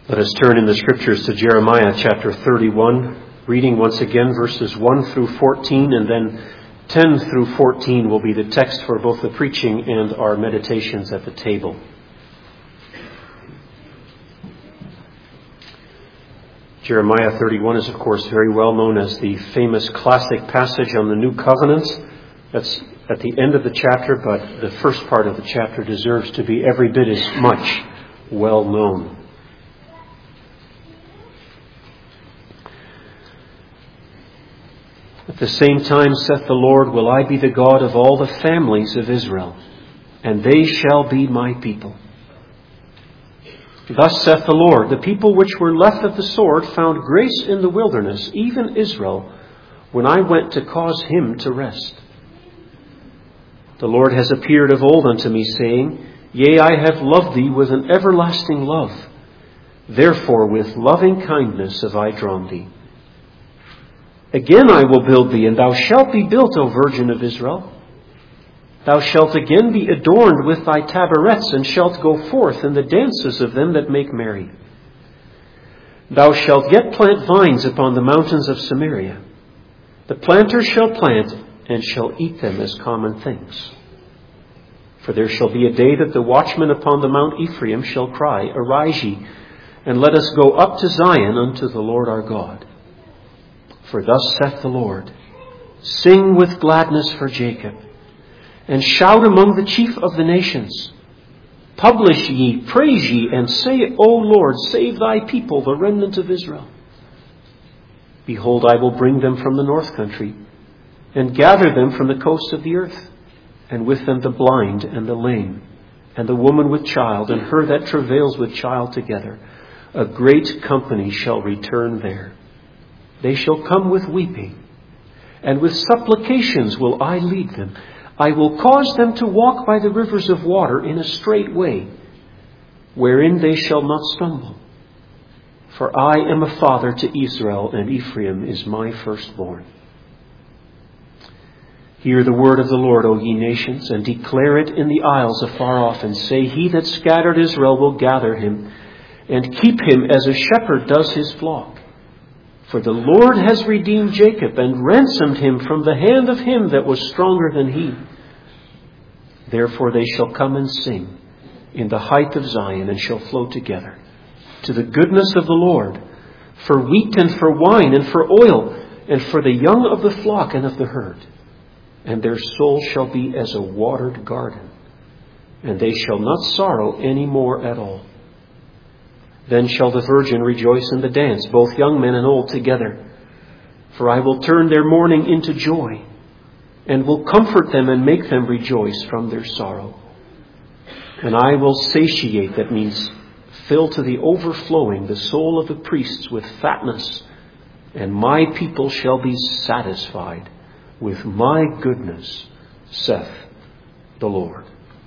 Let us turn in the Scriptures to Jeremiah chapter 31, reading once again verses 1 through 14, and then 10 through 14 will be the text for both the preaching and our meditations at the table. Jeremiah 31 is, of course, very well known as the famous classic passage on the New Covenant. That's at the end of the chapter, but the first part of the chapter deserves to be every bit as much well known. At the same time, saith the Lord, will I be the God of all the families of Israel, and they shall be my people. Thus saith the Lord, the people which were left of the sword found grace in the wilderness, even Israel, when I went to cause him to rest. The Lord has appeared of old unto me, saying, Yea, I have loved thee with an everlasting love. Therefore with loving kindness have I drawn thee. Again I will build thee, and thou shalt be built, O Virgin of Israel. Thou shalt again be adorned with thy taberets, and shalt go forth in the dances of them that make merry. Thou shalt yet plant vines upon the mountains of Samaria. The planter shall plant, and shall eat them as common things. For there shall be a day that the watchman upon the Mount Ephraim shall cry, Arise ye, and let us go up to Zion unto the Lord our God. For thus saith the Lord, Sing with gladness for Jacob, and shout among the chief of the nations. Publish ye, praise ye, and say, O Lord, save thy people, the remnant of Israel. Behold, I will bring them from the north country, and gather them from the coasts of the earth, and with them the blind and the lame, and the woman with child, and her that travails with child together. A great company shall return there. They shall come with weeping, and with supplications will I lead them. I will cause them to walk by the rivers of water in a straight way, wherein they shall not stumble. For I am a father to Israel, and Ephraim is my firstborn. Hear the word of the Lord, O ye nations, and declare it in the isles afar off, and say, He that scattered Israel will gather him, and keep him as a shepherd does his flock. For the Lord has redeemed Jacob, and ransomed him from the hand of him that was stronger than he. Therefore they shall come and sing in the height of Zion, and shall flow together to the goodness of the Lord, for wheat and for wine and for oil, and for the young of the flock and of the herd. And their soul shall be as a watered garden, and they shall not sorrow any more at all. Then shall the virgin rejoice in the dance, both young men and old together. For I will turn their mourning into joy, and will comfort them and make them rejoice from their sorrow. And I will satiate, that means fill to the overflowing, the soul of the priests with fatness, and my people shall be satisfied with my goodness, saith the Lord.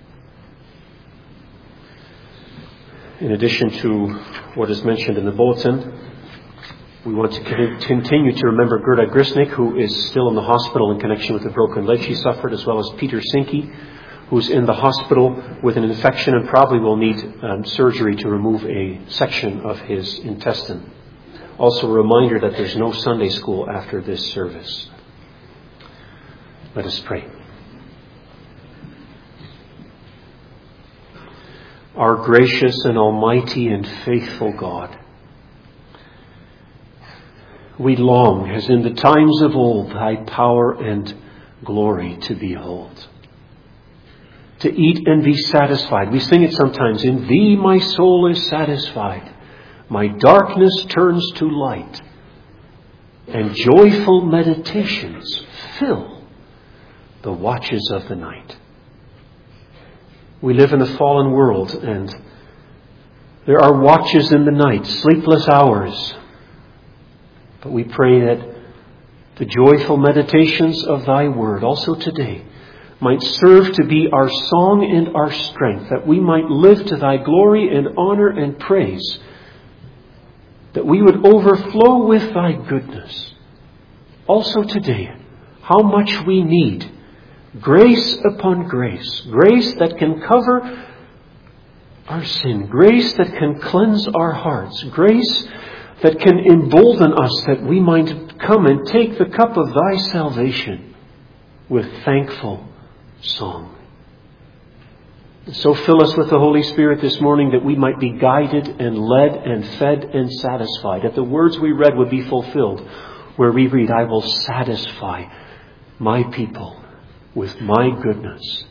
In addition to what is mentioned in the bulletin, we want to continue to remember Gerda Grisnick, who is still in the hospital in connection with the broken leg she suffered, as well as Peter Sinke, who's in the hospital with an infection and probably will need surgery to remove a section of his intestine. Also a reminder that there's no Sunday school after this service. Let us pray. Our gracious and almighty and faithful God, we long, as in the times of old, thy power and glory to behold, to eat and be satisfied. We sing it sometimes, in thee my soul is satisfied, my darkness turns to light, and joyful meditations fill the watches of the night. We live in a fallen world, and there are watches in the night, sleepless hours. But we pray that the joyful meditations of thy word, also today, might serve to be our song and our strength, that we might live to thy glory and honor and praise, that we would overflow with thy goodness. Also today, how much we need grace upon grace, grace that can cover our sin. Grace that can cleanse our hearts. Grace that can embolden us that we might come and take the cup of thy salvation with thankful song. So fill us with the Holy Spirit this morning that we might be guided and led and fed and satisfied. That the words we read would be fulfilled where we read, I will satisfy my people with my goodness.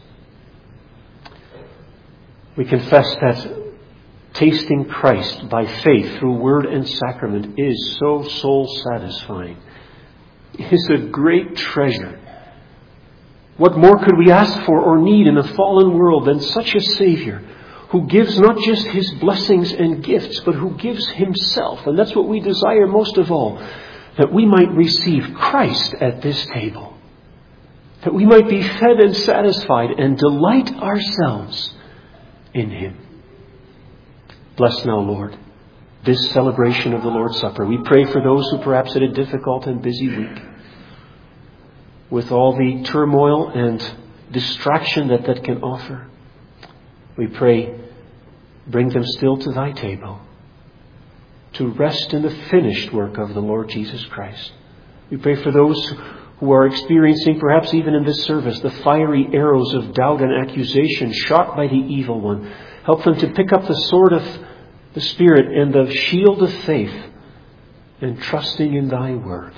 We confess that tasting Christ by faith through word and sacrament is so soul satisfying. It is a great treasure. What more could we ask for or need in a fallen world than such a Savior who gives not just His blessings and gifts, but who gives Himself? And that's what we desire most of all, that we might receive Christ at this table, that we might be fed and satisfied and delight ourselves in Him. Bless now, Lord, this celebration of the Lord's Supper. We pray for those who perhaps had a difficult and busy week, with all the turmoil and distraction that can offer. We pray, bring them still to thy table, to rest in the finished work of the Lord Jesus Christ. We pray for those who are experiencing, perhaps even in this service, the fiery arrows of doubt and accusation shot by the evil one. Help them to pick up the sword of the Spirit and the shield of faith, and trusting in thy word,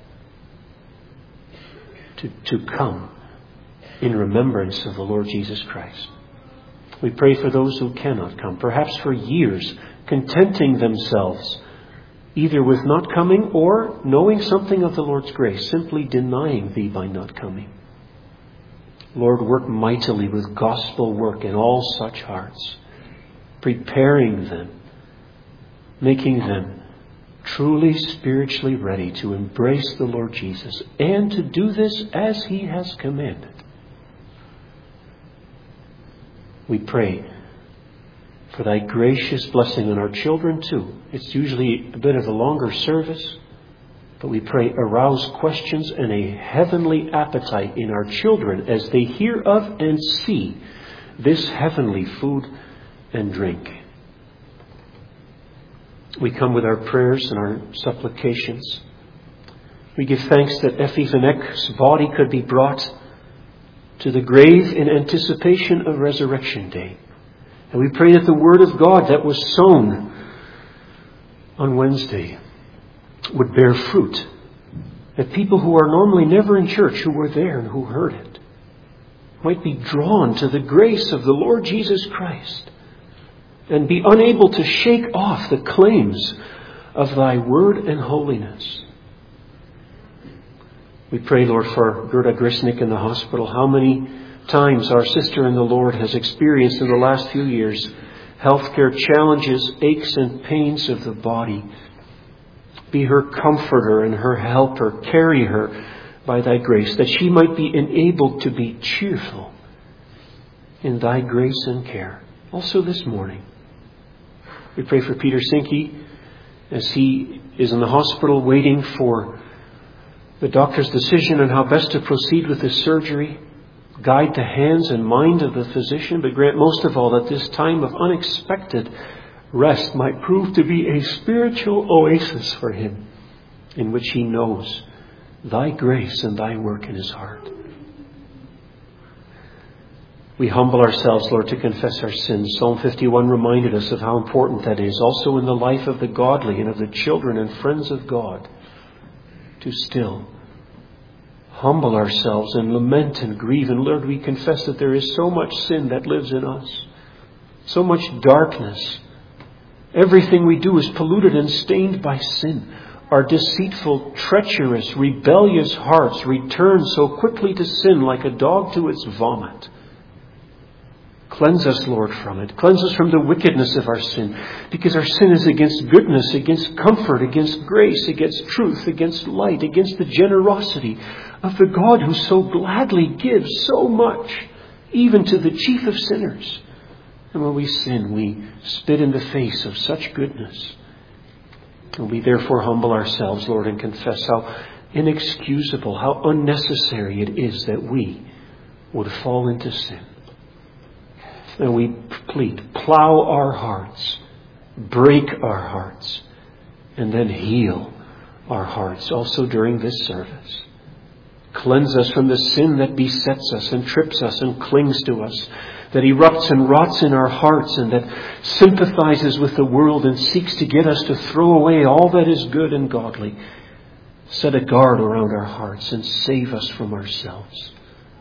to come in remembrance of the Lord Jesus Christ. We pray for those who cannot come, perhaps for years, contenting themselves either with not coming or knowing something of the Lord's grace, simply denying thee by not coming. Lord, work mightily with gospel work in all such hearts, preparing them, making them truly spiritually ready to embrace the Lord Jesus and to do this as He has commanded. We pray for thy gracious blessing on our children too. It's usually a bit of a longer service, but we pray arouse questions and a heavenly appetite in our children as they hear of and see this heavenly food and drink. We come with our prayers and our supplications. We give thanks that Effie Van Eck's body could be brought to the grave in anticipation of Resurrection Day. And we pray that the Word of God that was sown on Wednesday would bear fruit. That people who are normally never in church, who were there and who heard it, might be drawn to the grace of the Lord Jesus Christ and be unable to shake off the claims of thy word and holiness. We pray, Lord, for Gerda Grisnick in the hospital. How many times our sister in the Lord has experienced in the last few years healthcare challenges, aches and pains of the body. Be her comforter and her helper. Carry her by thy grace, that she might be enabled to be cheerful in thy grace and care. Also this morning, we pray for Peter Sinke as he is in the hospital waiting for the doctor's decision on how best to proceed with his surgery. Guide the hands and mind of the physician, but grant most of all that this time of unexpected rest might prove to be a spiritual oasis for him, in which he knows thy grace and thy work in his heart. We humble ourselves, Lord, to confess our sins. Psalm 51 reminded us of how important that is, also in the life of the godly and of the children and friends of God, to still humble ourselves and lament and grieve. And Lord, we confess that there is so much sin that lives in us, so much darkness. Everything we do is polluted and stained by sin. Our deceitful, treacherous, rebellious hearts return so quickly to sin like a dog to its vomit. Cleanse us, Lord, from it. Cleanse us from the wickedness of our sin, because our sin is against goodness, against comfort, against grace, against truth, against light, against the generosity of the God who so gladly gives so much, even to the chief of sinners. And when we sin, we spit in the face of such goodness. And we therefore humble ourselves, Lord, and confess how inexcusable, how unnecessary it is that we would fall into sin. And we plead, plow our hearts, break our hearts, and then heal our hearts also during this service. Cleanse us from the sin that besets us and trips us and clings to us, that erupts and rots in our hearts and that sympathizes with the world and seeks to get us to throw away all that is good and godly. Set a guard around our hearts and save us from ourselves.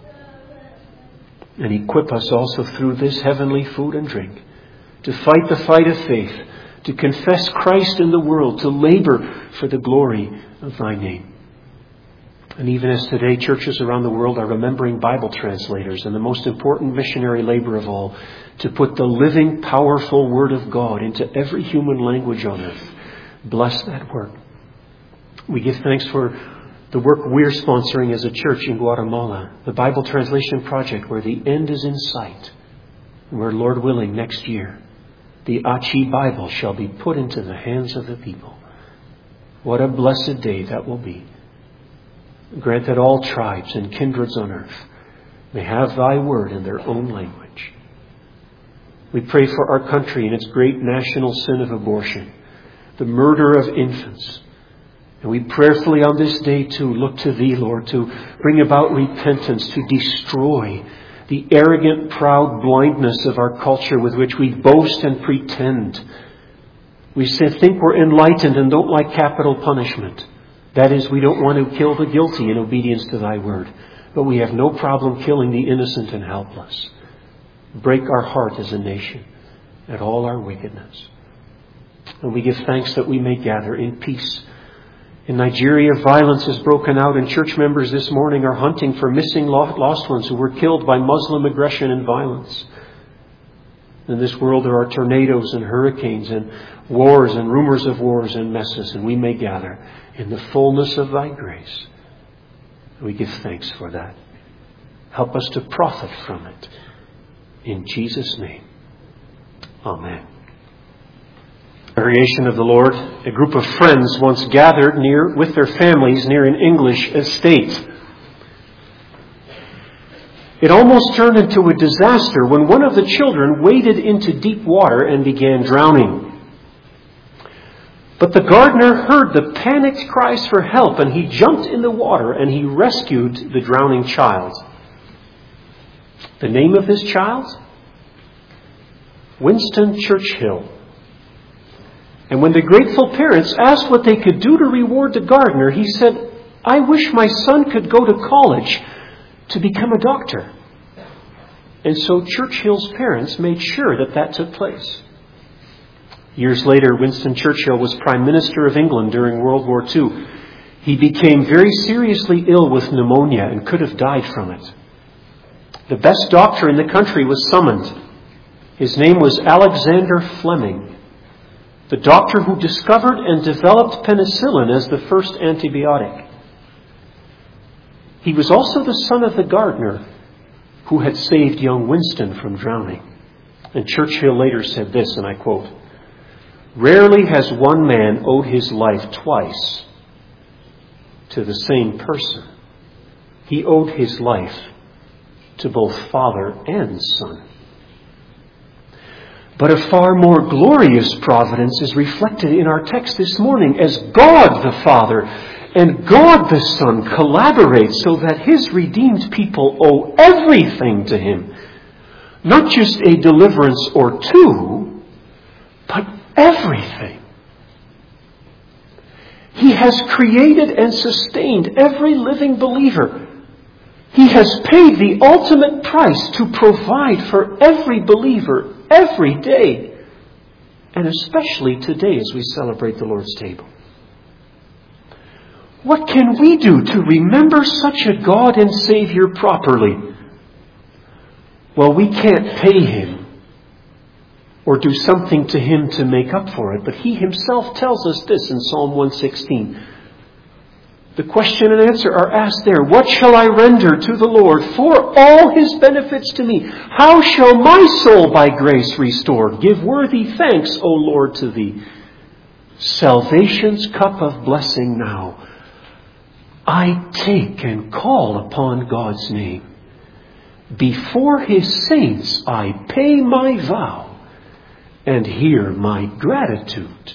And equip us also through this heavenly food and drink to fight the fight of faith, to confess Christ in the world, to labor for the glory of Thy name. And even as today churches around the world are remembering Bible translators and the most important missionary labor of all, to put the living, powerful Word of God into every human language on earth. Bless that work. We give thanks for the work we're sponsoring as a church in Guatemala, the Bible Translation Project, where the end is in sight, and where, Lord willing, next year, the Achi Bible shall be put into the hands of the people. What a blessed day that will be. Grant that all tribes and kindreds on earth may have Thy word in their own language. We pray for our country and its great national sin of abortion, the murder of infants. And we prayerfully on this day too look to Thee, Lord, to bring about repentance, to destroy the arrogant, proud blindness of our culture with which we boast and pretend. We think we're enlightened and don't like capital punishment. That is, we don't want to kill the guilty in obedience to Thy word. But we have no problem killing the innocent and helpless. Break our heart as a nation at all our wickedness. And we give thanks that we may gather in peace. In Nigeria, violence has broken out, and church members this morning are hunting for missing lost ones who were killed by Muslim aggression and violence. In this world there are tornadoes and hurricanes and wars and rumors of wars and messes, and we may gather in the fullness of Thy grace. We give thanks for that. Help us to profit from it. In Jesus' name. Amen. Congregation of the Lord, a group of friends once gathered with their families near an English estate. It almost turned into a disaster when one of the children waded into deep water and began drowning. But the gardener heard the panicked cries for help, and he jumped in the water and he rescued the drowning child. The name of this child? Winston Churchill. And when the grateful parents asked what they could do to reward the gardener, he said, "I wish my son could go to college to become a doctor." And so Churchill's parents made sure that took place. Years later, Winston Churchill was Prime Minister of England during World War II. He became very seriously ill with pneumonia and could have died from it. The best doctor in the country was summoned. His name was Alexander Fleming, the doctor who discovered and developed penicillin as the first antibiotic. He was also the son of the gardener who had saved young Winston from drowning. And Churchill later said this, and I quote, "Rarely has one man owed his life twice to the same person. He owed his life to both father and son." But a far more glorious providence is reflected in our text this morning as God the Father and God the Son collaborate so that His redeemed people owe everything to Him. Not just a deliverance or two, but everything. He has created and sustained every living believer. He has paid the ultimate price to provide for every believer every day, and especially today as we celebrate the Lord's table. What can we do to remember such a God and Savior properly? Well, we can't pay Him or do something to Him to make up for it, but He Himself tells us this in Psalm 116. The question and answer are asked there. What shall I render to the Lord for all His benefits to me? How shall my soul by grace restored give worthy thanks, O Lord, to Thee? Salvation's cup of blessing now I take and call upon God's name. Before His saints I pay my vow, and here my gratitude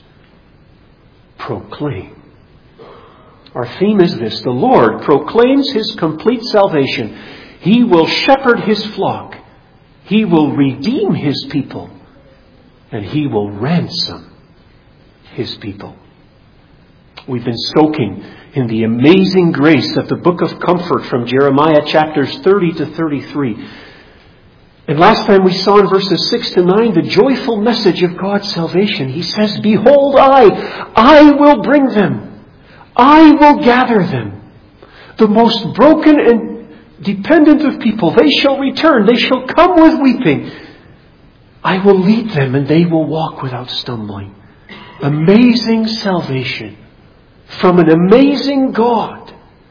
proclaim. Our theme is this: the Lord proclaims His complete salvation. He will shepherd His flock. He will redeem His people. And He will ransom His people. We've been soaking in the amazing grace of the book of comfort from Jeremiah chapters 30 to 33. And last time we saw in verses 6 to 9 the joyful message of God's salvation. He says, "Behold, I will bring them. I will gather them. The most broken and dependent of people, they shall return. They shall come with weeping. I will lead them and they will walk without stumbling." Amazing salvation from an amazing God.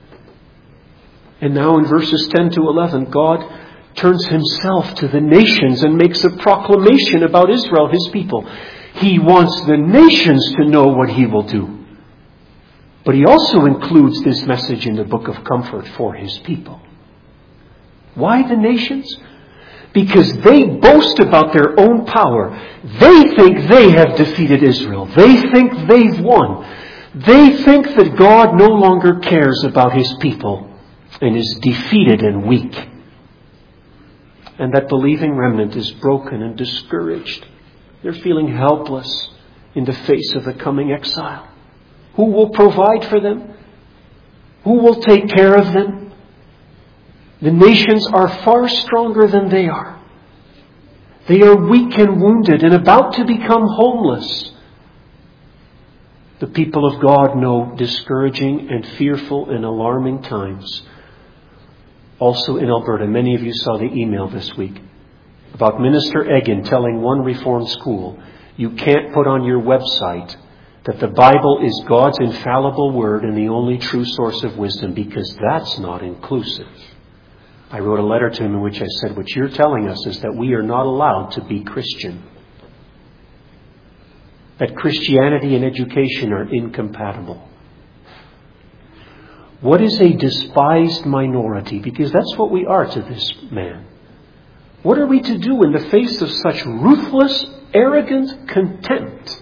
And now in verses 10 to 11, God turns Himself to the nations and makes a proclamation about Israel, His people. He wants the nations to know what He will do. But He also includes this message in the book of comfort for His people. Why the nations? Because they boast about their own power. They think they have defeated Israel. They think they've won. They think that God no longer cares about His people and is defeated and weak. And that believing remnant is broken and discouraged. They're feeling helpless in the face of the coming exile. Who will provide for them? Who will take care of them? The nations are far stronger than they are. They are weak and wounded and about to become homeless. The people of God know discouraging and fearful and alarming times. Also in Alberta, many of you saw the email this week about Minister Egan telling one Reformed school, you can't put on your website that the Bible is God's infallible word and the only true source of wisdom, because that's not inclusive. I wrote a letter to him in which I said, what you're telling us is that we are not allowed to be Christian. That Christianity and education are incompatible. What is a despised minority? Because that's what we are to this man. What are we to do in the face of such ruthless, arrogant contempt?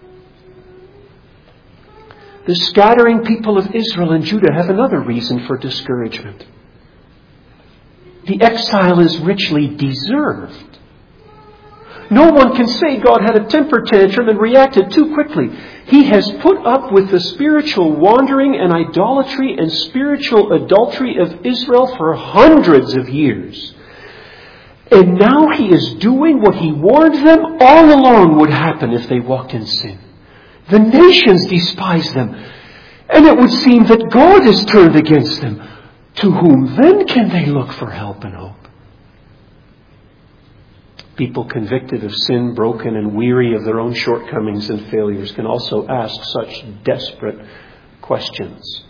The scattering people of Israel and Judah have another reason for discouragement. The exile is richly deserved. No one can say God had a temper tantrum and reacted too quickly. He has put up with the spiritual wandering and idolatry and spiritual adultery of Israel for hundreds of years. And now He is doing what He warned them all along would happen if they walked in sin. The nations despise them. And it would seem that God is turned against them. To whom then can they look for help and hope? People convicted of sin, broken and weary of their own shortcomings and failures can also ask such desperate questions.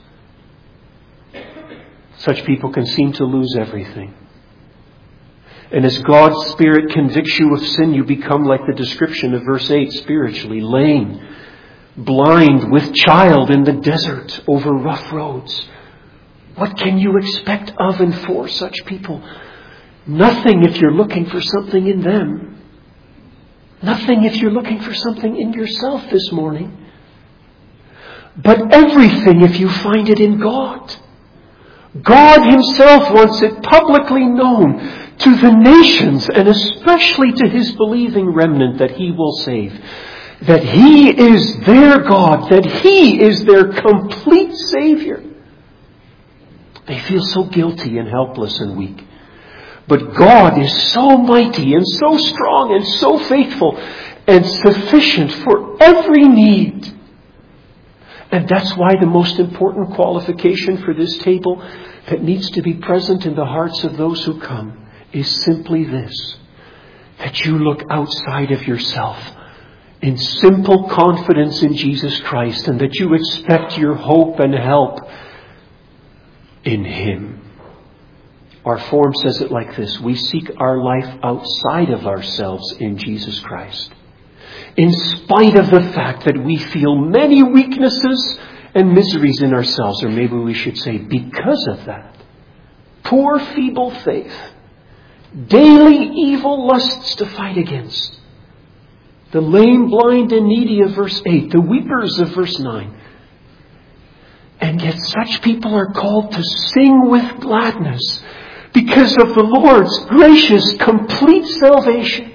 Such people can seem to lose everything. And as God's Spirit convicts you of sin, you become like the description of verse 8, spiritually lame, blind, with child in the desert over rough roads. What can you expect of and for such people? Nothing if you're looking for something in them. Nothing if you're looking for something in yourself this morning. But everything if you find it in God. God Himself wants it publicly known to the nations and especially to His believing remnant that He will save. That He is their God. That He is their complete Savior. They feel so guilty and helpless and weak. But God is so mighty and so strong and so faithful and sufficient for every need. And that's why the most important qualification for this table that needs to be present in the hearts of those who come is simply this: that you look outside of yourself in simple confidence in Jesus Christ, and that you expect your hope and help in Him. Our form says it like this: we seek our life outside of ourselves in Jesus Christ. In spite of the fact that we feel many weaknesses and miseries in ourselves, or maybe we should say because of that, poor feeble faith, daily evil lusts to fight against. The lame, blind, and needy of verse 8. The weepers of verse 9. And yet such people are called to sing with gladness because of the Lord's gracious, complete salvation.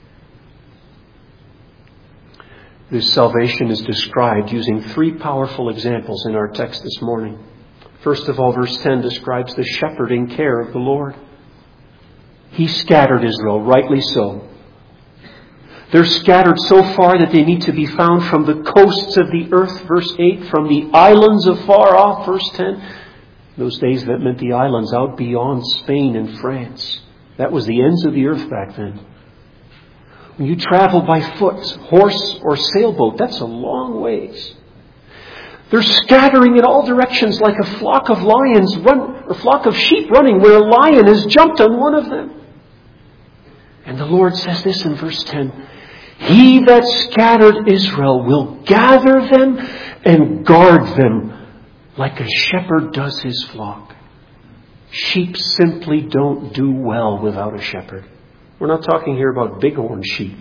This salvation is described using three powerful examples in our text this morning. First of all, verse 10 describes the shepherding care of the Lord. He scattered Israel, rightly so. They're scattered so far that they need to be found from the coasts of the earth, verse 8, from the islands afar off, verse 10. Those days that meant the islands out beyond Spain and France. That was the ends of the earth back then. When you travel by foot, horse, or sailboat, that's a long ways. They're scattering in all directions like a flock of lions or flock of sheep running where a lion has jumped on one of them. And the Lord says this in verse 10. He that scattered Israel will gather them and guard them like a shepherd does his flock. Sheep simply don't do well without a shepherd. We're not talking here about bighorn sheep,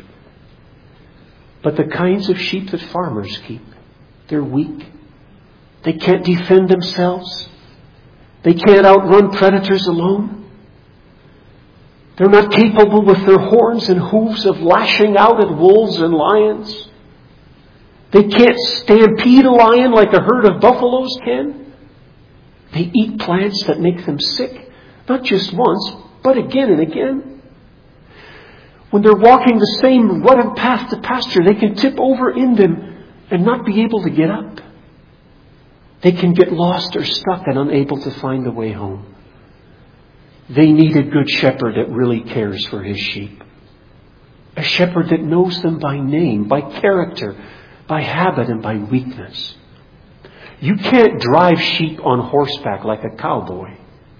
but the kinds of sheep that farmers keep. They're weak. They can't defend themselves. They can't outrun predators alone. They're not capable with their horns and hooves of lashing out at wolves and lions. They can't stampede a lion like a herd of buffaloes can. They eat plants that make them sick, not just once, but again and again. When they're walking the same rutted path to pasture, they can tip over in them and not be able to get up. They can get lost or stuck and unable to find the way home. They need a good shepherd that really cares for his sheep. A shepherd that knows them by name, by character, by habit, and by weakness. You can't drive sheep on horseback like a cowboy.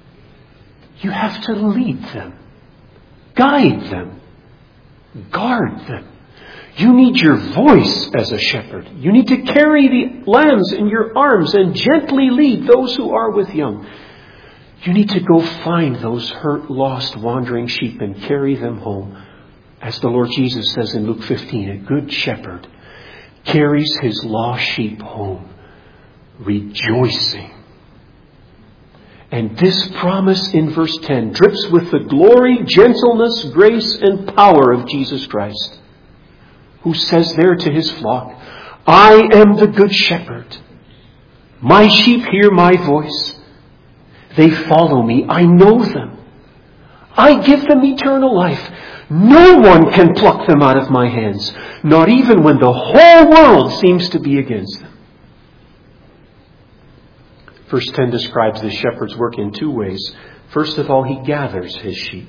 You have to lead them, guide them, guard them. You need your voice as a shepherd. You need to carry the lambs in your arms and gently lead those who are with young. You need to go find those hurt, lost, wandering sheep and carry them home. As the Lord Jesus says in Luke 15, a good shepherd carries his lost sheep home, rejoicing. And this promise in verse 10 drips with the glory, gentleness, grace, and power of Jesus Christ, who says there to his flock, I am the good shepherd. My sheep hear my voice. They follow me. I know them. I give them eternal life. No one can pluck them out of my hands, not even when the whole world seems to be against them. Verse 10 describes the shepherd's work in two ways. First of all, he gathers his sheep.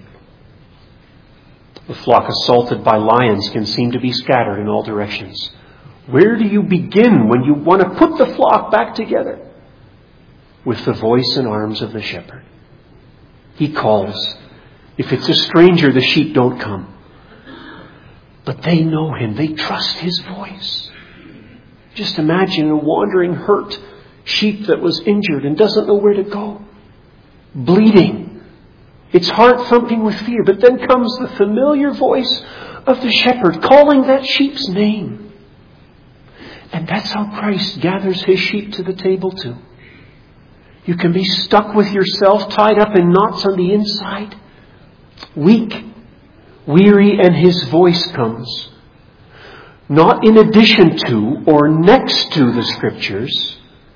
A flock assaulted by lions can seem to be scattered in all directions. Where do you begin when you want to put the flock back together? With the voice and arms of the shepherd. He calls. If it's a stranger, the sheep don't come. But they know him. They trust his voice. Just imagine a wandering, hurt sheep that was injured and doesn't know where to go. Bleeding. Its heart thumping with fear. But then comes the familiar voice of the shepherd calling that sheep's name. And that's how Christ gathers his sheep to the table too. You can be stuck with yourself, tied up in knots on the inside, weak, weary, and his voice comes. Not in addition to or next to the Scriptures,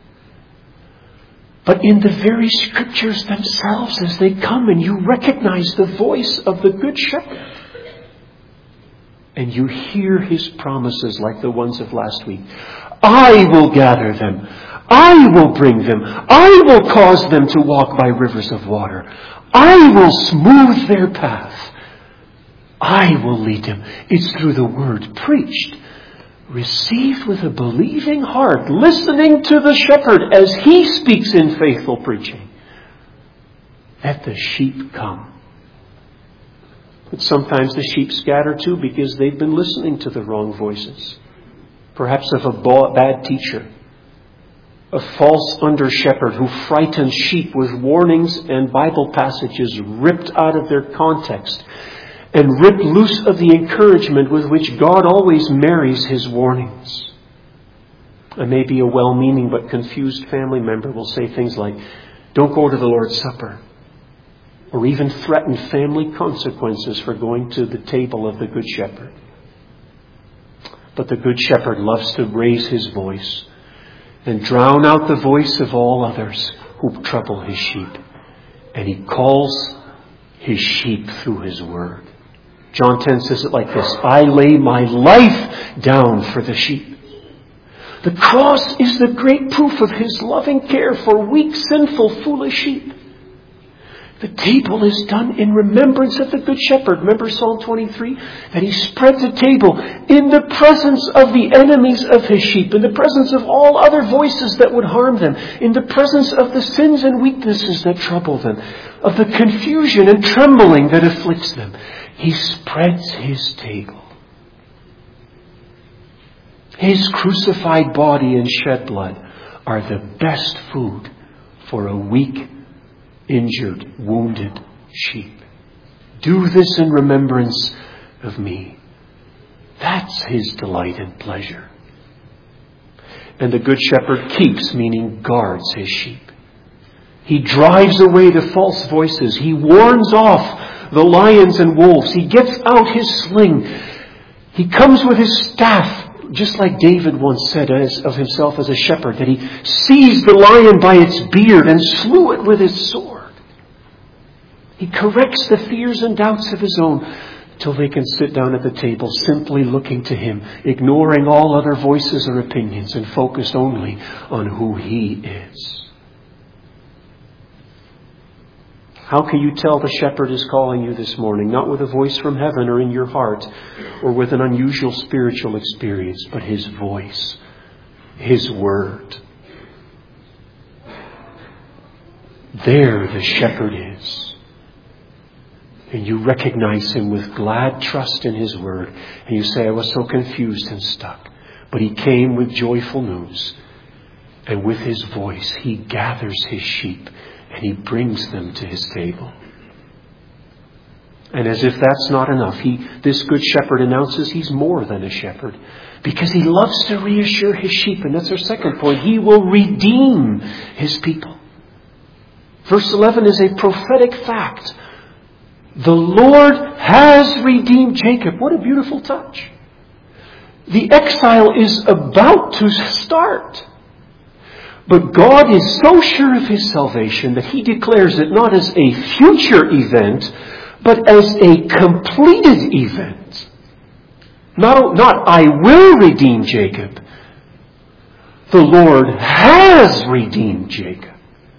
but in the very Scriptures themselves as they come, and you recognize the voice of the Good Shepherd. And you hear his promises like the ones of last week. I will gather them. I will bring them. I will cause them to walk by rivers of water. I will smooth their path. I will lead them. It's through the word preached, received with a believing heart, listening to the shepherd as he speaks in faithful preaching, that the sheep come. But sometimes the sheep scatter too because they've been listening to the wrong voices. Perhaps of a bad teacher, a false under-shepherd who frightens sheep with warnings and Bible passages ripped out of their context and ripped loose of the encouragement with which God always marries His warnings. And maybe a well-meaning but confused family member will say things like, "Don't go to the Lord's Supper," or even threaten family consequences for going to the table of the Good Shepherd. But the Good Shepherd loves to raise His voice and drown out the voice of all others who trouble His sheep. And He calls His sheep through His word. John 10 says it like this: "I lay my life down for the sheep." The cross is the great proof of His loving care for weak, sinful, foolish sheep. The table is done in remembrance of the Good Shepherd. Remember Psalm 23? That He spreads a table in the presence of the enemies of His sheep, in the presence of all other voices that would harm them, in the presence of the sins and weaknesses that trouble them, of the confusion and trembling that afflicts them. He spreads His table. His crucified body and shed blood are the best food for a weak, injured, wounded sheep. Do this in remembrance of me. That's His delight and pleasure. And the Good Shepherd keeps, meaning guards, His sheep. He drives away the false voices. He warns off the lions and wolves. He gets out His sling. He comes with His staff, just like David once said of himself as a shepherd, that he seized the lion by its beard and slew it with his sword. He corrects the fears and doubts of his own till they can sit down at the table simply looking to Him, ignoring all other voices or opinions and focused only on who He is. How can you tell the shepherd is calling you this morning? Not with a voice from heaven or in your heart or with an unusual spiritual experience, but His voice, His word. There the shepherd is. And you recognize Him with glad trust in His word. And you say, "I was so confused and stuck." But He came with joyful news. And with His voice, He gathers His sheep and He brings them to His table. And as if that's not enough, this Good Shepherd announces He's more than a shepherd, because He loves to reassure His sheep. And that's our second point. He will redeem His people. Verse 11 is a prophetic fact. The Lord has redeemed Jacob. What a beautiful touch. The exile is about to start. But God is so sure of His salvation that He declares it not as a future event, but as a completed event. Not I will redeem Jacob. The Lord has redeemed Jacob.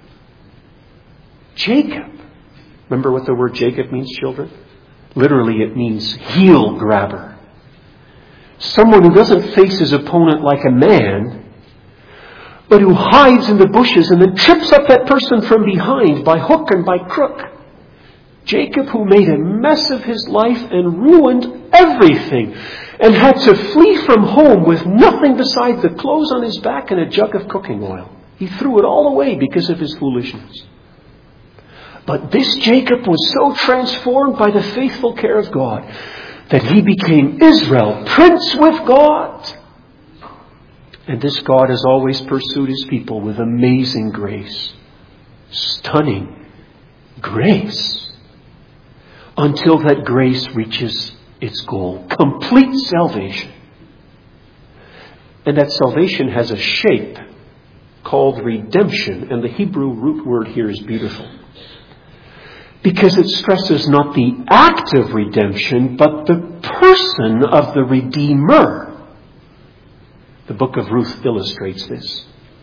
Jacob. Remember what the word Jacob means, children? Literally, it means heel grabber. Someone who doesn't face his opponent like a man, but who hides in the bushes and then trips up that person from behind by hook and by crook. Jacob, who made a mess of his life and ruined everything and had to flee from home with nothing besides the clothes on his back and a jug of cooking oil. He threw it all away because of his foolishness. But this Jacob was so transformed by the faithful care of God that he became Israel, prince with God. And this God has always pursued His people with amazing grace. Stunning grace. Until that grace reaches its goal. Complete salvation. And that salvation has a shape called redemption. And the Hebrew root word here is beautiful. Because it stresses not the act of redemption, but the person of the Redeemer. The book of Ruth illustrates this.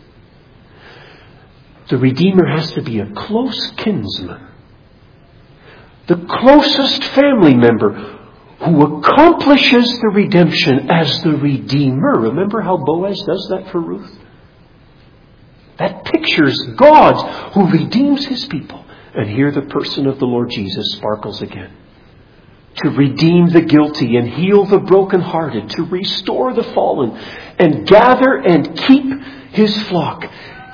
The Redeemer has to be a close kinsman. The closest family member who accomplishes the redemption as the Redeemer. Remember how Boaz does that for Ruth? That pictures God who redeems His people. And here the person of the Lord Jesus sparkles again. To redeem the guilty and heal the brokenhearted, to restore the fallen and gather and keep His flock.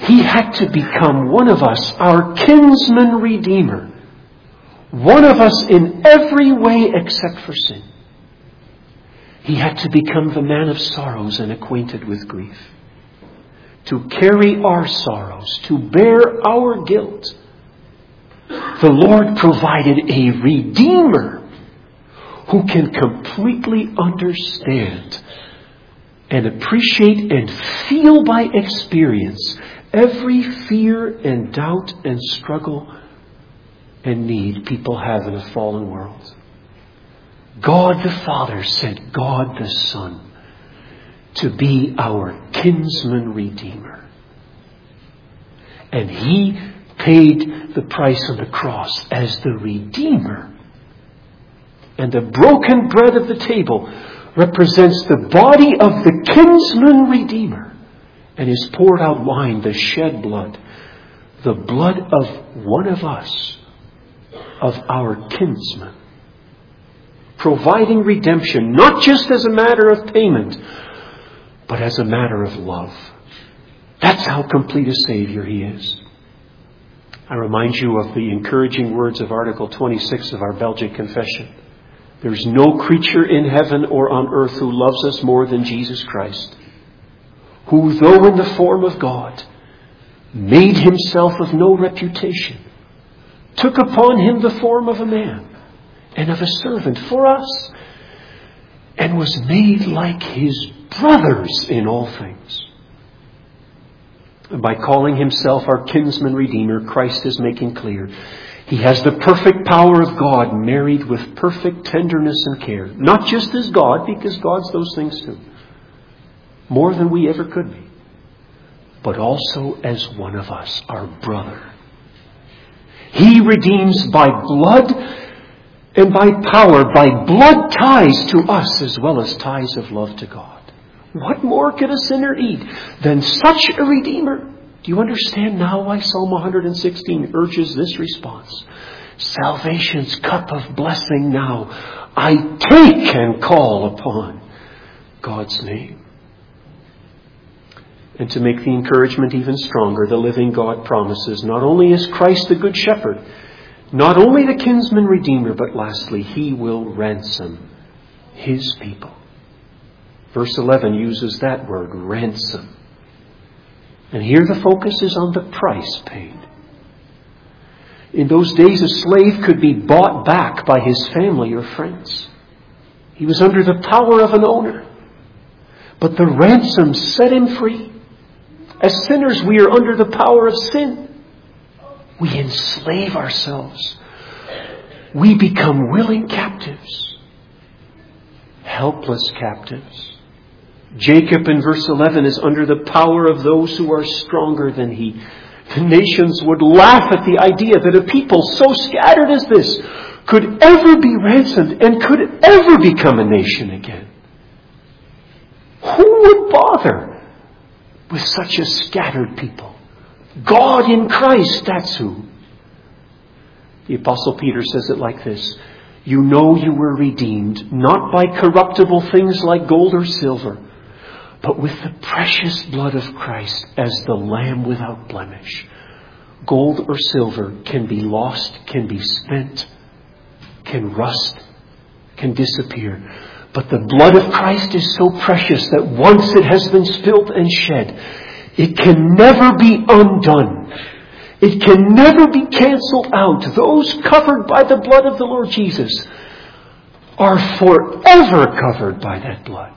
He had to become one of us, our kinsman redeemer. One of us in every way except for sin. He had to become the man of sorrows and acquainted with grief. To carry our sorrows, to bear our guilt. The Lord provided a Redeemer who can completely understand and appreciate and feel by experience every fear and doubt and struggle and need people have in a fallen world. God the Father sent God the Son to be our kinsman redeemer. And He paid the price on the cross as the Redeemer. And the broken bread of the table represents the body of the kinsman redeemer. And His poured out wine, the shed blood, the blood of one of us, of our kinsman. Providing redemption, not just as a matter of payment, but as a matter of love. That's how complete a Savior He is. I remind you of the encouraging words of Article 26 of our Belgic Confession. There's no creature in heaven or on earth who loves us more than Jesus Christ, who, though in the form of God, made Himself of no reputation, took upon Him the form of a man and of a servant for us, and was made like His brothers in all things. By calling Himself our kinsman redeemer, Christ is making clear He has the perfect power of God married with perfect tenderness and care. Not just as God, because God's those things too. More than we ever could be. But also as one of us, our brother. He redeems by blood and by power, by blood ties to us as well as ties of love to God. What more could a sinner need than such a Redeemer? Do you understand now why Psalm 116 urges this response? Salvation's cup of blessing now I take and call upon God's name. And to make the encouragement even stronger, the living God promises not only is Christ the Good Shepherd, not only the kinsman redeemer, but lastly, He will ransom His people. Verse 11 uses that word, ransom. And here the focus is on the price paid. In those days, a slave could be bought back by his family or friends. He was under the power of an owner. But the ransom set him free. As sinners, we are under the power of sin. We enslave ourselves. We become willing captives. Helpless captives. Jacob in verse 11 is under the power of those who are stronger than he. The nations would laugh at the idea that a people so scattered as this could ever be ransomed and could ever become a nation again. Who would bother with such a scattered people? God in Christ, that's who. The Apostle Peter says it like this. You know you were redeemed, not by corruptible things like gold or silver, but with the precious blood of Christ as the Lamb without blemish. Gold or silver can be lost, can be spent, can rust, can disappear. But the blood of Christ is so precious that once it has been spilt and shed, it can never be undone. It can never be cancelled out. Those covered by the blood of the Lord Jesus are forever covered by that blood.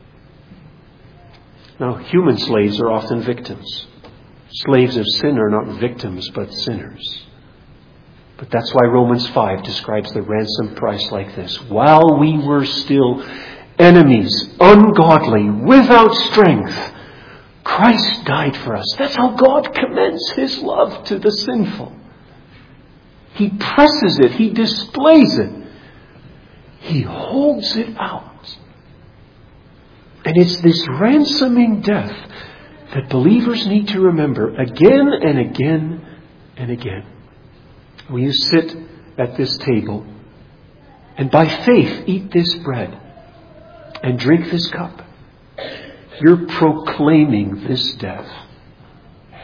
Now, human slaves are often victims. Slaves of sin are not victims, but sinners. But that's why Romans 5 describes the ransom price like this. While we were still enemies, ungodly, without strength, Christ died for us. That's how God commends His love to the sinful. He presses it. He displays it. He holds it out. And it's this ransoming death that believers need to remember again and again and again. When you sit at this table and by faith eat this bread and drink this cup, you're proclaiming this death.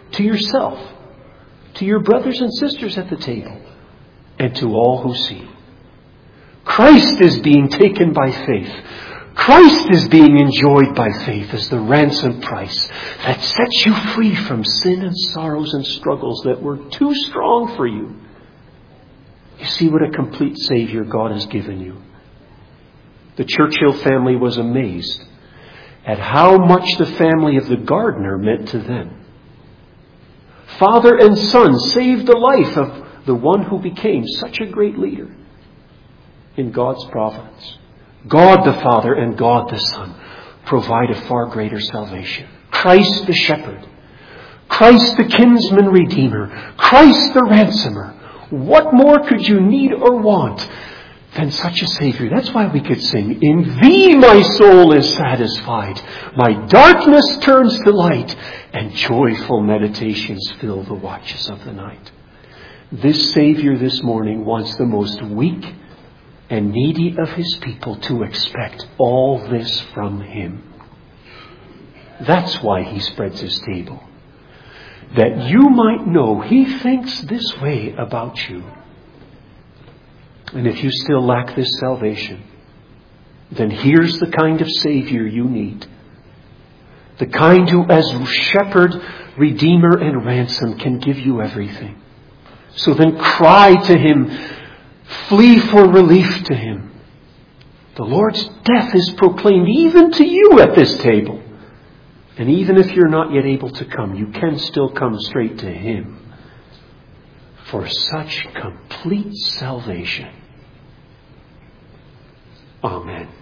to yourself, to your brothers and sisters at the table, and to all who see. Christ is being taken by faith. Christ is being enjoyed by faith as the ransom price that sets you free from sin and sorrows and struggles that were too strong for you. You see what a complete Savior God has given you. The Churchill family was amazed at how much the family of the gardener meant to them. Father and son saved the life of the one who became such a great leader in God's providence. God the Father and God the Son provide a far greater salvation. Christ the shepherd, Christ the kinsman redeemer, Christ the ransomer. What more could you need or want than such a Savior? That's why we could sing, "In Thee my soul is satisfied, my darkness turns to light, and joyful meditations fill the watches of the night." This Savior this morning wants the most weak and needy of His people to expect all this from Him. That's why He spreads His table, that you might know He thinks this way about you. And if you still lack this salvation, then here's the kind of Savior you need. The kind who, as shepherd, redeemer, and ransom, can give you everything. So then cry to Him. Flee for relief to Him. The Lord's death is proclaimed even to you at this table. And even if you're not yet able to come, you can still come straight to Him for such complete salvation. Amen.